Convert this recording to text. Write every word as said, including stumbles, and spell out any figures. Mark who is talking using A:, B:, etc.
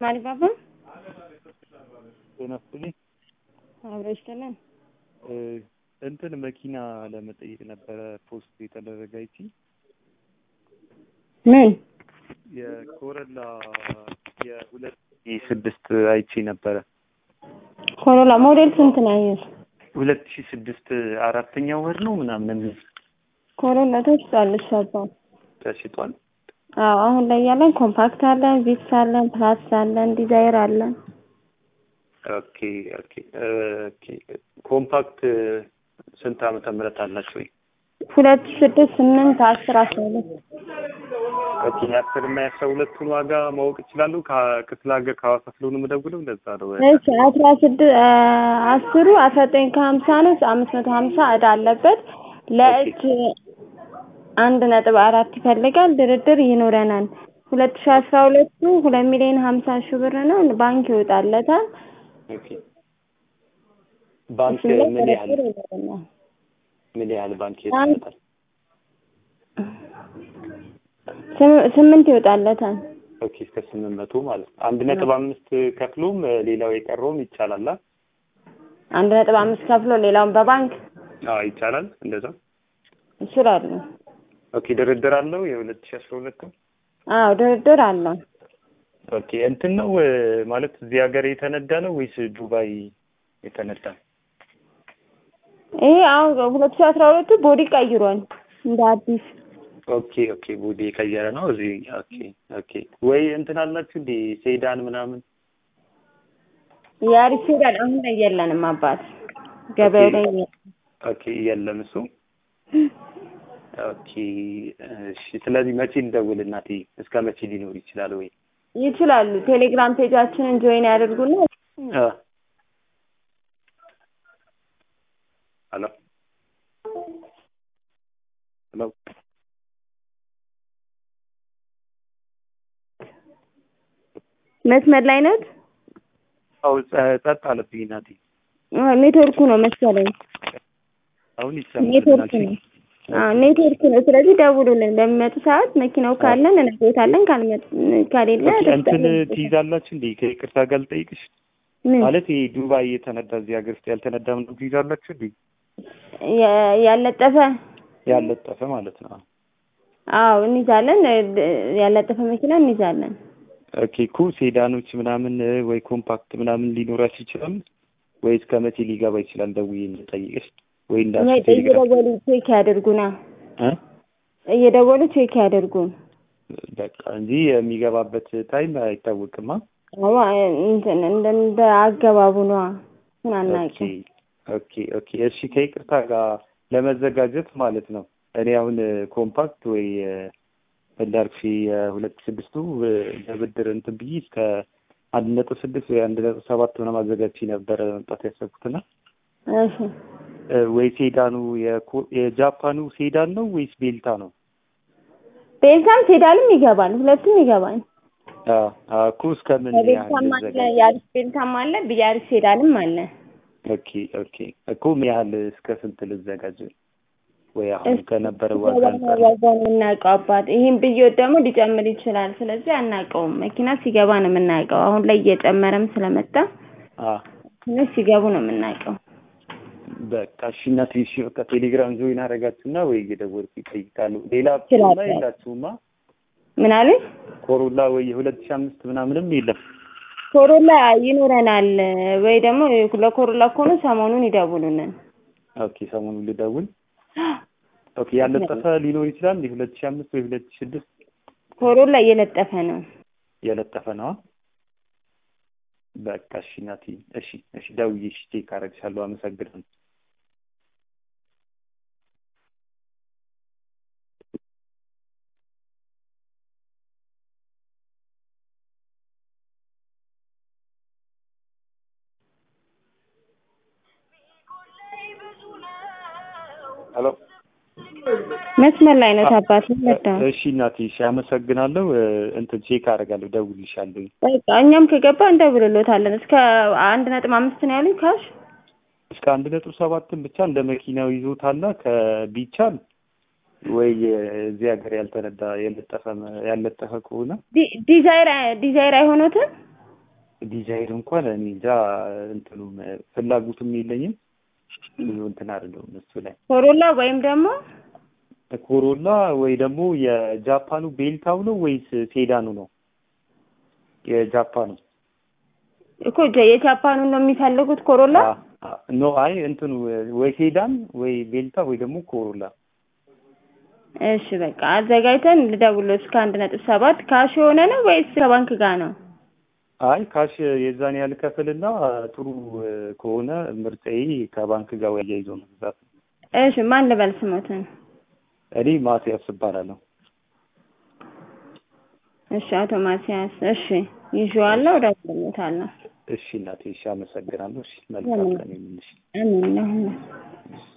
A: ማሪ ባባ
B: ጤናስጥልኝ
A: አብረሽተናል
B: እንትን መኪና ለመጠየቅ ነበረ ፖስት የተደረገ አይቺ
A: ምን
B: የኮረላ የሁለት ሺህ ስድስት አይቺ ነበረ።
A: ኮሮላ ሞዴል ስንት ነው?
B: ሁለት ሺህ ስድስት አራተኛው ወር ነው ምናምን ነው።
A: ኮሮላ ተሽጧል ሻባ
B: ተሽጧል።
A: አዎ አሁን ላይ ያለን ኮምፓክት አለን፣ ቪትስ አለን፣ ፕላስ አለን፣ ዲዛይር አለን።
B: ኦኬ ኦኬ ኦኬ ኮምፓክት ስንት ዓመተ ምህረት አላችሁ?
A: ሁለት ሺህ ስድስት ስምንት አስር አስራ ሁለት
B: ኦኬ አስር እና አስራ ሁለቱን ዋጋ ማወቅ ይችላሉ? ከክፍለ ሀገር ከሐዋሳ ስለሆነ የምደውለው እንደዛ ነው።
A: እሺ አስራ ስድስት አስሩ አስራ ዘጠኝ ከሀምሳ ነው፣ አምስት መቶ ሀምሳ እዳ አለበት። ለእጅ አንድ ነጥብ አራት ይፈልጋል። ድርድር ይኖረናል። ሁለት ሺህ አስራ ሁለቱ ሁለት ሚሊዮን ሀምሳ ሺህ ብር ነው። ባንክ ይወጣለታል።
B: ኦኬ ባንክ ምን ያህል ምን ያህል ባንክ ይወጣለታል?
A: ስምንት ይወጣለታል።
B: ኦኬ እስከ ስምንት መቶ ማለት ነው። አንድ ነጥብ አምስት ከፍሎም ሌላው የቀረውም ይቻላል።
A: አንድ ነጥብ አምስት ከፍሎ ሌላውን በባንክ
B: አዎ ይቻላል። እንደዛ
A: ይችላል።
B: ኦኬ ድርድር አለው የሁለት ሺህ አስራ ሁለት?
A: አዎ ድርድር አለው።
B: ኦኬ እንትን ነው ማለት እዚህ ሀገር የተነዳ ነው ወይስ ዱባይ የተነዳ?
A: ይሄ አሁን ሁለት ሺህ አስራ ሁለት ቦዲ ቀይሯል እንደ አዲስ።
B: ኦኬ ኦኬ ቦዲ ቀየረ ነው እዚህ። ኦኬ ኦኬ ወይ እንትን አላችሁ እንዴ ሴዳን ምናምን?
A: ያሪስ ሴዳን አሁን ላይ የለንም አባት ገበያው ላይ።
B: ኦኬ የለም እሱ። ኦኬ እሺ ስለዚህ መቼ እንደውል እናቴ? እስከ መቼ ሊኖር ይችላል ወይ?
A: ይችላሉ። ቴሌግራም ፔጃችንን ጆይን ያድርጉና
B: አ አሎ አሎ
A: መስመር ላይ ነው?
B: አው ጸጥ አለብኝ እናቴ።
A: ኔትወርኩ ነው መሰለኝ።
B: አሁን ይሰማል።
A: ኔትወርክ ነው። አዎ ኔትወርክ ነው። ስለዚህ ደውሉልን በሚመጡ ሰዓት መኪናው ካለን እንቦታለን፣ ካልመጣ ካሌለ
B: እንትን ትይዛላችሁ እንዴ? ከይቅርታ ጋር ልጠይቅሽ ማለት ይሄ ዱባይ የተነዳ እዚህ ሀገር ውስጥ ያልተነዳ ምን ትይዛላችሁ እንዴ?
A: ያለጠፈ
B: ያለጠፈ ማለት ነው።
A: አዎ እንይዛለን። ያለጠፈ መኪና እንይዛለን።
B: ኦኬ ኩ ሴዳኖች ምናምን ወይ ኮምፓክት ምናምን ሊኖራችሁ ይችላል ወይስ ከመቼ ሊገባ ይችላል? ደውዬ ልጠይቅሽ ወይ እንዳልሽ
A: እየደወሉ ቼክ ያድርጉና
B: እ
A: እየደወሉ ቼክ ያድርጉን
B: በቃ እንጂ የሚገባበት ታይም አይታወቅማ።
A: አዎ እንትን እንደ አገባቡ ነው ምናናቂ።
B: ኦኬ ኦኬ እሺ ከይቅርታ ጋር ለመዘጋጀት ማለት ነው። እኔ አሁን ኮምፓክት ወይ እንዳልኩሽ የሁለት ሺህ ስድስቱ ለብድር እንትን ብዬ እስከ አንድ ነጥብ ስድስት ወይ አንድ ነጥብ ሰባት ምናምን አዘጋጅቼ ነበር መምጣት ያሰብኩትና
A: እሺ
B: ወይ ሴዳኑ የጃፓኑ ሴዳን ነው ወይስ ቤልታ ነው?
A: ቤልታም ሴዳንም ይገባል፣ ሁለቱም ይገባል።
B: አዎ አዎ ኩስ ከምን
A: ያህል ዘጋጅ ያሪስ ቤልታም አለ፣ ቢያሪስ ሴዳንም አለ።
B: ኦኬ ኦኬ እኮ ምን ያህል እስከ ስንት ልዘጋጅ? ወይ አሁን ከነበረው ዋጋ አንፃር
A: ዋጋውን እናውቀው አባት። ይሄን ብዬሽ ደግሞ ሊጨምር ይችላል። ስለዚህ አናውቀውም። መኪና ሲገባ ነው የምናውቀው። አሁን ላይ እየጨመረም ስለመጣ
B: አ
A: ነው ሲገቡ ነው የምናውቀው።
B: በቃ እሺ እናቴ እሺ በቃ ቴሌግራም ጆይን አደረጋችሁና ወይ እየደወልኩ ይጠይቃሉ። ሌላ ኮሮላ የላችሁማ?
A: ምን አለኝ?
B: ኮሮላ ወይ ሁለት ሺህ አምስት ምናምንም የለም?
A: ኮሮላ ይኖረናል ወይ ደግሞ ለኮሮላ ከሆነ ሰሞኑን ይደውሉልን።
B: ኦኬ ሰሞኑን ልደውል። ኦኬ ያለጠፈ ሊኖር ይችላል እንዴ? ሁለት ሺህ አምስት ወይ ሁለት ሺህ ስድስት
A: ኮሮላ እየለጠፈ ነው።
B: የለጠፈ ነው። በቃ እሺ እናቴ እሺ እሺ ደውዬ እሺ ቼክ አደርግሻለሁ። አመሰግናለሁ። ሄሎ
A: መስመር ላይ ነው አባት መጣው።
B: እሺ እናቴ እሺ አመሰግናለሁ። እንትን ቼክ አደርጋለሁ፣ ደውልልሻለሁ።
A: በቃ እኛም ከገባ እንደውልሎታለን። እስከ አንድ ነጥብ አምስት ነው ያሉኝ ካሽ
B: እስከ አንድ ነጥብ ሰባትም ብቻ እንደ መኪናው ይዞታልና ከቢቻል ወይ እዚህ ሀገር ያልተነዳ ያለጠፈ ያለጠፈ ከሆነ
A: ዲዛይር ዲዛይር አይሆኑትም።
B: ዲዛይር እንኳን እኔ እንጃ እንትኑ ፍላጎቱም የለኝም ብዙ እንትን አይደለም እሱ ላይ
A: ኮሮላ ወይም ደግሞ
B: ኮሮላ ወይ ደግሞ የጃፓኑ ቤልታው ነው ወይስ ሴዳኑ ነው? የጃፓኑ
A: እኮ የጃፓኑን ነው የሚፈልጉት ኮሮላ?
B: ኖ አይ እንትኑ ወይ ሴዳን ወይ ቤልታ ወይ ደግሞ ኮሮላ።
A: እሺ በቃ አዘጋጅተን ልደውልልህ እስከ አንድ ነጥብ ሰባት ካሽ ሆነ ነው ወይስ ከባንክ ጋር ነው?
B: አይ ካሽ የዛን ያህል ከፍልና ጥሩ ከሆነ ምርጫዬ ከባንክ ጋር ወያይዞ መግዛት።
A: እሺ ማን ልበል ስሞትን?
B: እኔ ማቲያስ እባላለሁ።
A: እሺ አቶ ማቲያስ እሺ ይዤዋለሁ እደውልልዎታለሁ።
B: እሺ እናቴ እሺ አመሰግናለሁ። እሺ መልካም ቀን ይሁንልሽ።
A: አሜን።